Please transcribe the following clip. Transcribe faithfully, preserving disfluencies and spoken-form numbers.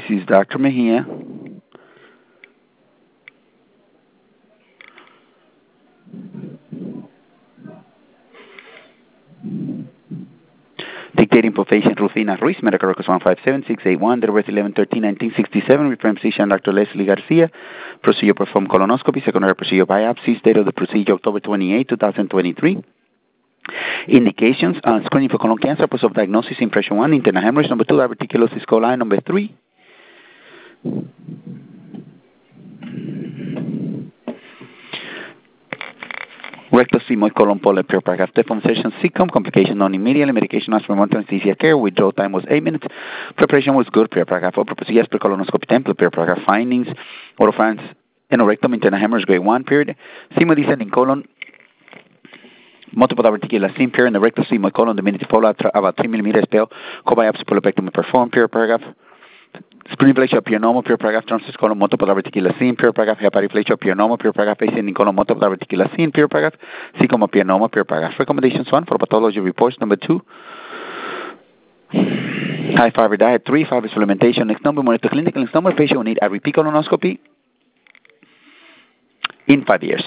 This is Doctor Mejia. Dictating for patient Rufina Ruiz, medical records one five seven six eight one, date of birth eleven thirteen nineteen sixty-seven, referring physician Doctor Leslie Garcia, procedure performed colonoscopy, secondary procedure biopsies, date of the procedure October twenty-eighth, two thousand twenty-three. Indications, uh, screening for colon cancer, post of diagnosis, impression one, internal hemorrhage, number two, diverticulosis coli, number three. Rectal sigmoid colon polyp, pure paragraph, deform session, C-com, complication non immediately, medication as remote anesthesia care, withdrawal time was eight minutes, preparation was good, pure paragraph, upper procedures per colonoscopy template, pure paragraph, findings, oropharynx, anorectum, internal hemorrhage, grade one, period, sigmoid descending colon, multiple diverticular scene, period, in the rectal sigmoid colon, the minute follow about three millimeters pale, co-biopsy polypectomy performed, pure paragraph, screenplasia pure normal, pure paragraph, transverse colon, multiple diverticular scene, pure paragraph, hepatoplasia pure normal, pure paragraph, ascending colon, multiple diverticular scene, pure paragraph, C-coma pure normal, pure paragraph. Recommendations one for pathology reports. Number two, high fiber diet. Three, fiber supplementation. Next number, monitor clinical. Next number, patient will need a repeat colonoscopy in five years.